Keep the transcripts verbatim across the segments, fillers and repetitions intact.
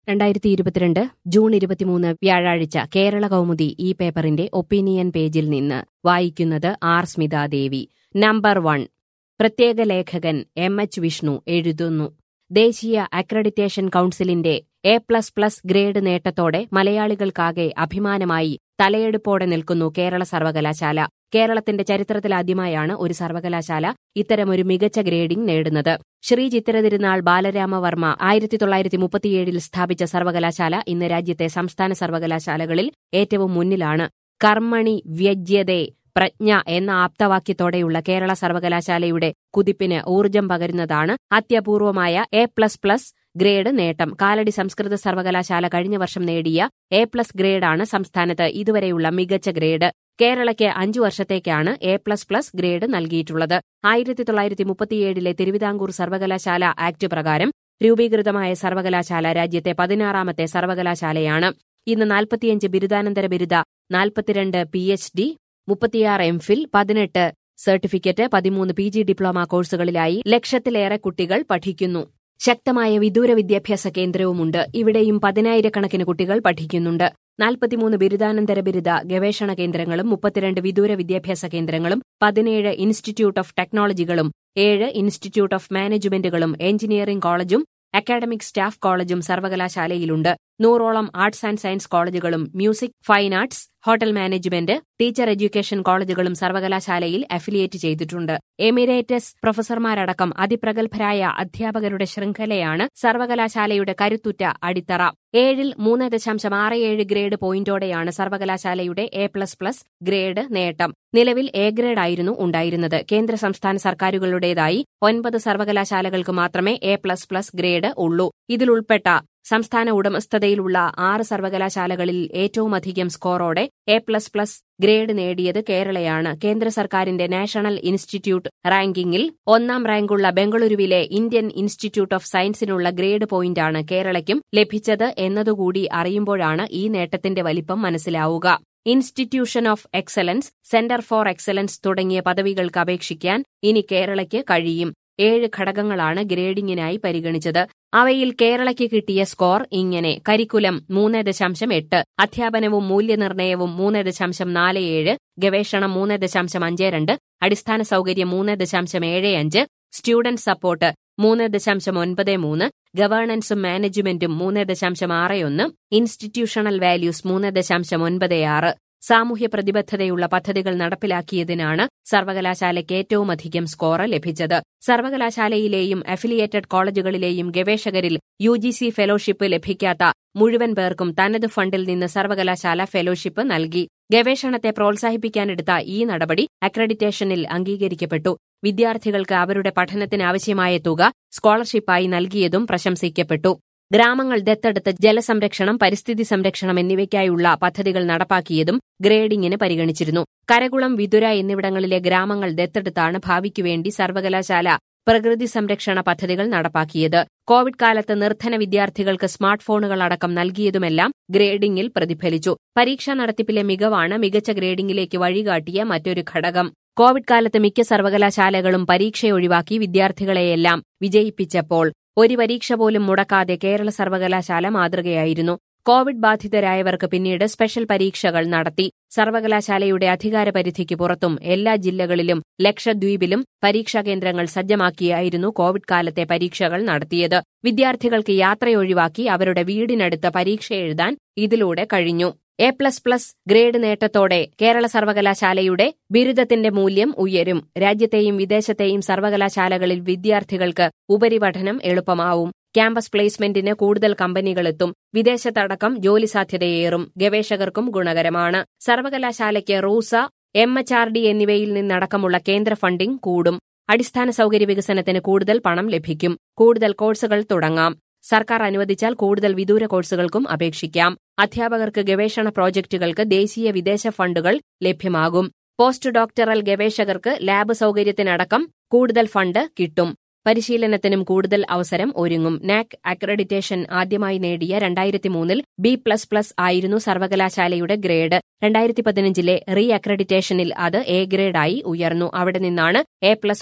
രണ്ടായിരത്തി ഇരുപത്തിരണ്ട് ജൂൺ ഇരുപത്തിമൂന്ന് വ്യാഴാഴ്ച കേരള കൗമുദി ഈ പേപ്പറിന്റെ ഒപ്പീനിയൻ പേജിൽ നിന്ന് വായിക്കുന്നത് ആർ സ്മിതാദേവി. Number one. പ്രത്യേക ലേഖകൻ എം എച്ച് വിഷ്ണു എഴുതുന്നു. ദേശീയ അക്രഡിറ്റേഷൻ കൌൺസിലിന്റെ എ പ്ലസ് പ്ലസ് ഗ്രേഡ് നേട്ടത്തോടെ മലയാളികൾക്കാകെ അഭിമാനമായി തലയെടുപ്പോടെ നിൽക്കുന്നു കേരള സർവകലാശാല. കേരളത്തിന്റെ ചരിത്രത്തിലാദ്യമായാണ് ഒരു സർവകലാശാല ഇത്തരമൊരു മികച്ച ഗ്രേഡിംഗ് നേടുന്നത്. ശ്രീ ചിത്തിരതിരുനാൾ ബാലരാമവർമ്മ ആയിരത്തി തൊള്ളായിരത്തി മുപ്പത്തിയേഴിൽ സ്ഥാപിച്ച സർവകലാശാല ഇന്ന് രാജ്യത്തെ സംസ്ഥാന സർവകലാശാലകളിൽ ഏറ്റവും മുന്നിലാണ്. കർമ്മണി വ്യജ്യതേ പ്രജ്ഞ എന്ന ആപ്തവാക്യത്തോടെയുള്ള കേരള സർവകലാശാലയുടെ കുതിപ്പിന് ഊർജം പകരുന്നതാണ് അത്യപൂർവമായ എ പ്ലസ് പ്ലസ് ഗ്രേഡ് നേട്ടം. കാലടി സംസ്കൃത സർവകലാശാല കഴിഞ്ഞ വർഷം നേടിയ എ പ്ലസ് ഗ്രേഡാണ് സംസ്ഥാനത്ത് ഇതുവരെയുള്ള മികച്ച ഗ്രേഡ്. കേരളയ്ക്ക് അഞ്ചു വർഷത്തേക്കാണ് എ പ്ലസ് പ്ലസ് ഗ്രേഡ് നൽകിയിട്ടുള്ളത്. ആയിരത്തി തൊള്ളായിരത്തി മുപ്പത്തിയേഴിലെ തിരുവിതാംകൂർ സർവകലാശാല ആക്ട് പ്രകാരം രൂപീകൃതമായ സർവകലാശാല രാജ്യത്തെ പതിനാറാമത്തെ സർവകലാശാലയാണ്. ഇന്ന് നാൽപ്പത്തിയഞ്ച് ബിരുദാനന്തര ബിരുദ, നാൽപ്പത്തിരണ്ട് പി എച്ച് ഡി, മുപ്പത്തിയാറ് എം ഫിൽ, പതിനെട്ട് സർട്ടിഫിക്കറ്റ്, പതിമൂന്ന് പി ജി ഡിപ്ലോമ കോഴ്സുകളിലായി ലക്ഷത്തിലേറെ കുട്ടികൾ പഠിക്കുന്നു. ശക്തമായ വിദൂര വിദ്യാഭ്യാസ കേന്ദ്രവുമുണ്ട്. ഇവിടെയും പതിനായിരക്കണക്കിന് കുട്ടികൾ പഠിക്കുന്നുണ്ട്. നാൽപ്പത്തിമൂന്ന് ബിരുദാനന്തര ബിരുദ ഗവേഷണ കേന്ദ്രങ്ങളും മുപ്പത്തിരണ്ട് വിദൂര വിദ്യാഭ്യാസ കേന്ദ്രങ്ങളും പതിനേഴ് ഇൻസ്റ്റിറ്റ്യൂട്ട് ഓഫ് ടെക്നോളജികളും ഏഴ് ഇൻസ്റ്റിറ്റ്യൂട്ട് ഓഫ് മാനേജ്മെന്റുകളും എഞ്ചിനീയറിംഗ് കോളേജും അക്കാഡമിക് സ്റ്റാഫ് കോളേജും സർവകലാശാലയിലുണ്ട്. നൂറോളം ആർട്സ് ആൻഡ് സയൻസ് കോളേജുകളും music, fine arts, hotel management, teacher education കോളേജുകളും സർവകലാശാലയിൽ അഫിലിയേറ്റ് ചെയ്തിട്ടുണ്ട്. എമിറേറ്റസ് പ്രൊഫസർമാരടക്കം അതിപ്രഗത്ഭരായ അധ്യാപകരുടെ ശൃംഖലയാണ് സർവകലാശാലയുടെ കരുത്തുറ്റ അടിത്തറ. ഏഴിൽ മൂന്ന് ദശാംശം ആറ് ഏഴ് ഗ്രേഡ് പോയിന്റോടെയാണ് സർവകലാശാലയുടെ എ പ്ലസ് പ്ലസ് ഗ്രേഡ് നേട്ടം. നിലവിൽ എ ഗ്രേഡായിരുന്നു ഉണ്ടായിരുന്നത്. കേന്ദ്ര സംസ്ഥാന സർക്കാരുകളുടേതായി ഒൻപത് സർവകലാശാലകൾക്ക് മാത്രമേ എ പ്ലസ് പ്ലസ് ഗ്രേഡ് ഉള്ളൂ. ഇതിലുൾപ്പെട്ട സംസ്ഥാന ഉടമസ്ഥതയിലുള്ള ആറ് സർവകലാശാലകളിൽ ഏറ്റവുമധികം സ്കോറോടെ എ പ്ലസ് പ്ലസ് ഗ്രേഡ് നേടിയത് കേരളയാണ്. കേന്ദ്ര സർക്കാരിന്റെ നാഷണൽ ഇൻസ്റ്റിറ്റ്യൂട്ട് റാങ്കിങ്ങിൽ ഒന്നാം റാങ്കുള്ള ബംഗളൂരുവിലെ ഇന്ത്യൻ ഇൻസ്റ്റിറ്റ്യൂട്ട് ഓഫ് സയൻസിനുള്ള ഗ്രേഡ് പോയിന്റാണ് കേരളയ്ക്കും ലഭിച്ചത് എന്നതുകൂടി അറിയുമ്പോഴാണ് ഈ നേട്ടത്തിന്റെ വലിപ്പം മനസ്സിലാവുക. Institution of excellence, centre for excellence തുടങ്ങിയ പദവികൾക്ക് അപേക്ഷിക്കാൻ ഇനി കേരളയ്ക്ക് കഴിയും. ഏഴ് ഘടകങ്ങളാണ് ഗ്രേഡിംഗിനായി പരിഗണിച്ചത്. അവയിൽ കേരളയ്ക്ക് കിട്ടിയ സ്കോർ ഇങ്ങനെ: കരിക്കുലം മൂന്ന് ദശാംശം എട്ട്, അധ്യാപനവും മൂല്യനിർണ്ണയവും മൂന്ന് ദശാംശം നാല് ഏഴ്, ഗവേഷണം മൂന്ന് ദശാംശം അഞ്ച് രണ്ട്, അടിസ്ഥാന സൗകര്യം മൂന്ന് ദശാംശം ഏഴ് അഞ്ച്, സ്റ്റുഡന്റ് സപ്പോർട്ട് മൂന്ന് ദശാംശം ഒൻപത് മൂന്ന്, ഗവേണൻസും മാനേജ്മെന്റും മൂന്ന് ദശാംശം ആറ് ഒന്ന്, ഇൻസ്റ്റിറ്റ്യൂഷണൽ വാല്യൂസ് മൂന്ന് ദശാംശം ഒൻപത് ആറ്. സാമൂഹ്യ പ്രതിബദ്ധതയുള്ള പദ്ധതികൾ നടപ്പിലാക്കിയതിനാണ് സർവകലാശാലയ്ക്ക് ഏറ്റവുമധികം സ്കോർ ലഭിച്ചത്. സർവകലാശാലയിലെയും അഫിലിയേറ്റഡ് കോളേജുകളിലെയും ഗവേഷകരിൽ യു ജി സി ഫെലോഷിപ്പ് ലഭിക്കാത്ത മുഴുവൻ പേർക്കും തനത് ഫണ്ടിൽ നിന്ന് സർവകലാശാല ഫെലോഷിപ്പ് നൽകി. ഗവേഷണത്തെ പ്രോത്സാഹിപ്പിക്കാനെടുത്ത ഈ നടപടി അക്രഡിറ്റേഷനിൽ അംഗീകരിക്കപ്പെട്ടു. വിദ്യാർത്ഥികൾക്ക് അവരുടെ പഠനത്തിനാവശ്യമായ തുക സ്കോളർഷിപ്പായി നൽകിയതും പ്രശംസിക്കപ്പെട്ടു. ഗ്രാമങ്ങൾ ദത്തെടുത്ത് ജലസംരക്ഷണം, പരിസ്ഥിതി സംരക്ഷണം എന്നിവയ്ക്കായുള്ള പദ്ധതികൾ നടപ്പാക്കിയതും ഗ്രേഡിംഗിന് പരിഗണിച്ചിരുന്നു. കരകുളം, വിതുര എന്നിവിടങ്ങളിലെ ഗ്രാമങ്ങൾ ദത്തെടുത്താണ് ഭാവിക്കുവേണ്ടി സർവകലാശാല പ്രകൃതി സംരക്ഷണ പദ്ധതികൾ നടപ്പാക്കിയത്. കോവിഡ് കാലത്ത് നിർധന വിദ്യാർത്ഥികൾക്ക് സ്മാർട്ട് ഫോണുകളടക്കം നൽകിയതുമെല്ലാം ഗ്രേഡിംഗിൽ പ്രതിഫലിച്ചു. പരീക്ഷാ നടത്തിപ്പിലെ മികവാണ് മികച്ച ഗ്രേഡിംഗിലേക്ക് വഴികാട്ടിയ മറ്റൊരു ഘടകം. കോവിഡ് കാലത്ത് മിക്ക സർവകലാശാലകളും പരീക്ഷയൊഴിവാക്കി വിദ്യാർത്ഥികളെയെല്ലാം വിജയിപ്പിച്ചപ്പോൾ ഒരു പരീക്ഷ പോലും മുടക്കാതെ കേരള സർവകലാശാല മാതൃകയായിരുന്നു. കോവിഡ് ബാധിതരായവർക്ക് പിന്നീട് സ്പെഷ്യൽ പരീക്ഷകൾ നടത്തി. സർവകലാശാലയുടെ അധികാരപരിധിക്ക് പുറത്തും എല്ലാ ജില്ലകളിലും ലക്ഷദ്വീപിലും പരീക്ഷാ കേന്ദ്രങ്ങൾ സജ്ജമാക്കിയായിരുന്നു കോവിഡ് കാലത്തെ പരീക്ഷകൾ നടത്തിയത്. വിദ്യാർത്ഥികൾക്ക് യാത്രയൊഴിവാക്കി അവരുടെ വീടിനടുത്ത് പരീക്ഷ എഴുതാൻ ഇതിലൂടെ കഴിഞ്ഞു. എ പ്ലസ് പ്ലസ് ഗ്രേഡ് നേട്ടത്തോടെ കേരള സർവകലാശാലയുടെ ബിരുദത്തിന്റെ മൂല്യം ഉയരും. രാജ്യത്തെയും വിദേശത്തെയും സർവകലാശാലകളിൽ വിദ്യാർത്ഥികൾക്ക് ഉപരിപഠനം എളുപ്പമാവും. ക്യാമ്പസ് പ്ലേസ്മെന്റിന് കൂടുതൽ കമ്പനികളെത്തും. വിദേശത്തടക്കം ജോലി സാധ്യതയേറും. ഗവേഷകർക്കും ഗുണകരമാണ്. സർവകലാശാലയ്ക്ക് RUSA, M H R D എന്നിവയിൽ നിന്നടക്കമുള്ള കേന്ദ്ര ഫണ്ടിംഗ് കൂടും. അടിസ്ഥാന സൗകര്യ വികസനത്തിന് കൂടുതൽ പണം ലഭിക്കും. കൂടുതൽ കോഴ്സുകൾ തുടങ്ങാം. സർക്കാർ അനുവദിച്ചാൽ കൂടുതൽ വിദൂര കോഴ്സുകൾക്കും അപേക്ഷിക്കാം. അധ്യാപകർക്ക് ഗവേഷണ പ്രോജക്ടുകൾക്ക് ദേശീയ വിദേശ ഫണ്ടുകൾ ലഭ്യമാകും. പോസ്റ്റ് ഡോക്ടറൽ ഗവേഷകർക്ക് ലാബ് സൗകര്യത്തിനടക്കം കൂടുതൽ ഫണ്ട് കിട്ടും. പരിശീലനത്തിനും കൂടുതൽ അവസരം ഒരുങ്ങും. നാക് അക്രഡിറ്റേഷൻ ആദ്യമായി നേടിയ രണ്ടായിരത്തി മൂന്നിൽ ബി പ്ലസ് പ്ലസ് ആയിരുന്നു സർവകലാശാലയുടെ ഗ്രേഡ്. രണ്ടായിരത്തി പതിനഞ്ചിലെ റീ അക്രഡിറ്റേഷനിൽ അത് എ ഗ്രേഡായി ഉയർന്നു. അവിടെ നിന്നാണ് എ പ്ലസ് പ്ലസ്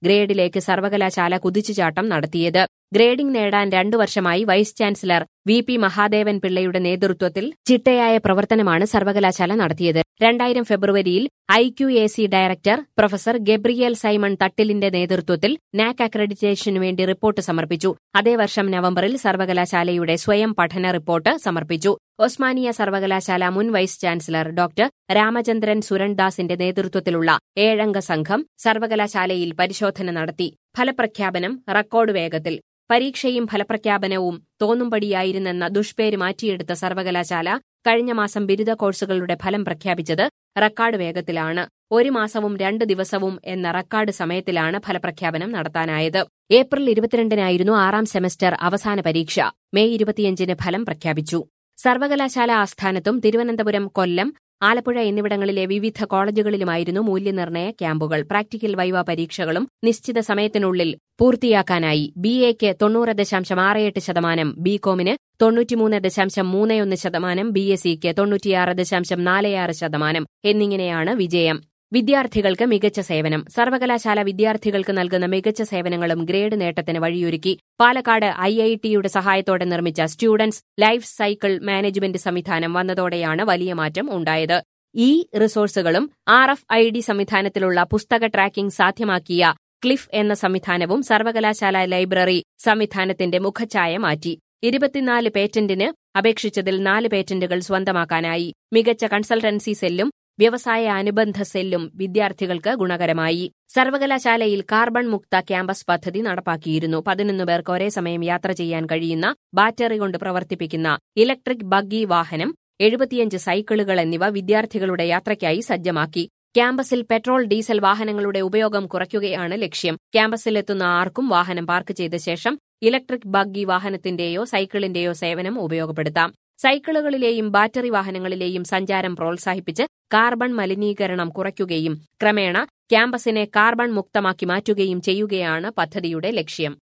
ഗ്രേഡിലേക്ക് സർവകലാശാല കുതിച്ചുചാട്ടം നടത്തിയത്. ഗ്രേഡിംഗ് നേടാൻ രണ്ടു വർഷമായി vice chancellor V P Mahadevan പിള്ളയുടെ നേതൃത്വത്തിൽ ചിട്ടയായ പ്രവർത്തനമാണ് സർവകലാശാല നടത്തിയത്. രണ്ടായിരം ഫെബ്രുവരിയിൽ I Q A C director professor Gabriel Simon തട്ടിലിന്റെ നേതൃത്വത്തിൽ നാക് അക്രഡിറ്റേഷനു വേണ്ടി റിപ്പോർട്ട് സമർപ്പിച്ചു. അതേ വർഷം നവംബറിൽ സർവകലാശാലയുടെ സ്വയം പഠന റിപ്പോർട്ട് സമർപ്പിച്ചു. ഒസ്മാനിയ സർവകലാശാല മുൻ വൈസ് ചാൻസലർ ഡോക്ടർ രാമചന്ദ്രൻ സുരൺദാസിന്റെ നേതൃത്വത്തിലുള്ള ഏഴംഗ സംഘം സർവകലാശാലയിൽ പരിശോധന നടത്തി. ഫലപ്രഖ്യാപനം റെക്കോർഡ് വേഗത്തിൽ. പരീക്ഷയും ഫലപ്രഖ്യാപനവും തോന്നുംപടിയായിരുന്നെന്ന ദുഷ്പേര് മാറ്റിയെടുത്ത സർവകലാശാല കഴിഞ്ഞ മാസം ബിരുദ കോഴ്സുകളുടെ ഫലം പ്രഖ്യാപിച്ചത് റെക്കോർഡ് വേഗത്തിലാണ്. ഒരു മാസവും രണ്ട് ദിവസവും എന്ന റെക്കോർഡ് സമയത്തിലാണ് ഫലപ്രഖ്യാപനം നടത്താനായത്. ഏപ്രിൽ ഇരുപത്തിരണ്ടിനായിരുന്നു ആറാം സെമസ്റ്റർ അവസാന പരീക്ഷ. മെയ് ഇരുപത്തിയഞ്ചിന് ഫലം പ്രഖ്യാപിച്ചു. സർവകലാശാല ആസ്ഥാനത്തും തിരുവനന്തപുരം, കൊല്ലം, ആലപ്പുഴ എന്നിവിടങ്ങളിലെ വിവിധ കോളേജുകളിലുമായിരുന്നു മൂല്യനിർണ്ണയ ക്യാമ്പുകൾ. പ്രാക്ടിക്കൽ വൈവ പരീക്ഷകളും നിശ്ചിത സമയത്തിനുള്ളിൽ പൂർത്തിയാക്കാനായി. ബി എക്ക് തൊണ്ണൂറ് ദശാംശം ആറ് എട്ട് ശതമാനം, ബി കോമിന് തൊണ്ണൂറ്റിമൂന്ന് ദശാംശം മൂന്ന് ഒന്ന് ശതമാനം, ബി എസ് സിക്ക് തൊണ്ണൂറ്റിയാറ് ദശാംശം നാല് ആറ് ശതമാനം എന്നിങ്ങനെയാണ് വിജയം. വിദ്യാർത്ഥികൾക്ക് മികച്ച സേവനം. സർവകലാശാല വിദ്യാർത്ഥികൾക്ക് നൽകുന്ന മികച്ച സേവനങ്ങളും ഗ്രേഡ് നേട്ടത്തിന് വഴിയൊരുക്കി. പാലക്കാട് ഐ ഐ ടിയുടെ സഹായത്തോടെ നിർമ്മിച്ച സ്റ്റുഡന്റ്സ് ലൈഫ് സൈക്കിൾ മാനേജ്മെന്റ് സംവിധാനം വന്നതോടെയാണ് വലിയ മാറ്റം ഉണ്ടായത്. ഈ റിസോഴ്സുകളും ആർ എഫ് ഐ ഡി സംവിധാനത്തിലുള്ള പുസ്തക ട്രാക്കിംഗ് സാധ്യമാക്കിയ ക്ലിഫ് എന്ന സംവിധാനവും സർവകലാശാല ലൈബ്രറി സംവിധാനത്തിന്റെ മുഖച്ഛായ മാറ്റി. ഇരുപത്തിനാല് പേറ്റന്റിന് അപേക്ഷിച്ചതിൽ നാല് പേറ്റന്റുകൾ സ്വന്തമാക്കാനായി. മികച്ച കൺസൾട്ടൻസി സെല്ലും വ്യവസായ അനുബന്ധ സെല്ലും വിദ്യാർത്ഥികൾക്ക് ഗുണകരമായി. സർവകലാശാലയിൽ കാർബൺ മുക്ത ക്യാമ്പസ് പദ്ധതി നടപ്പാക്കിയിരുന്നു. പതിനൊന്ന് പേർക്ക് ഒരേ സമയം യാത്ര ചെയ്യാൻ കഴിയുന്ന ബാറ്ററി കൊണ്ട് പ്രവർത്തിപ്പിക്കുന്ന ഇലക്ട്രിക് ബഗ്ഗി വാഹനം, എഴുപത്തിയഞ്ച് സൈക്കിളുകൾ എന്നിവ വിദ്യാർത്ഥികളുടെ യാത്രയ്ക്കായി സജ്ജമാക്കി. ക്യാമ്പസിൽ പെട്രോൾ, ഡീസൽ വാഹനങ്ങളുടെ ഉപയോഗം കുറയ്ക്കുകയാണ് ലക്ഷ്യം. ക്യാമ്പസിലെത്തുന്ന ആർക്കും വാഹനം പാർക്ക് ചെയ്ത ശേഷം ഇലക്ട്രിക് ബഗ്ഗി വാഹനത്തിന്റെയോ സൈക്കിളിന്റെയോ സേവനം ഉപയോഗപ്പെടുത്താം. സൈക്കിളുകളിലെയും ബാറ്ററി വാഹനങ്ങളിലെയും സഞ്ചാരം പ്രോത്സാഹിപ്പിച്ച് കാർബൺ മലിനീകരണം കുറയ്ക്കുകയും ക്രമേണ ക്യാമ്പസിനെ കാർബൺ മുക്തമാക്കി മാറ്റുകയും ചെയ്യുകയാണ് പദ്ധതിയുടെ ലക്ഷ്യം.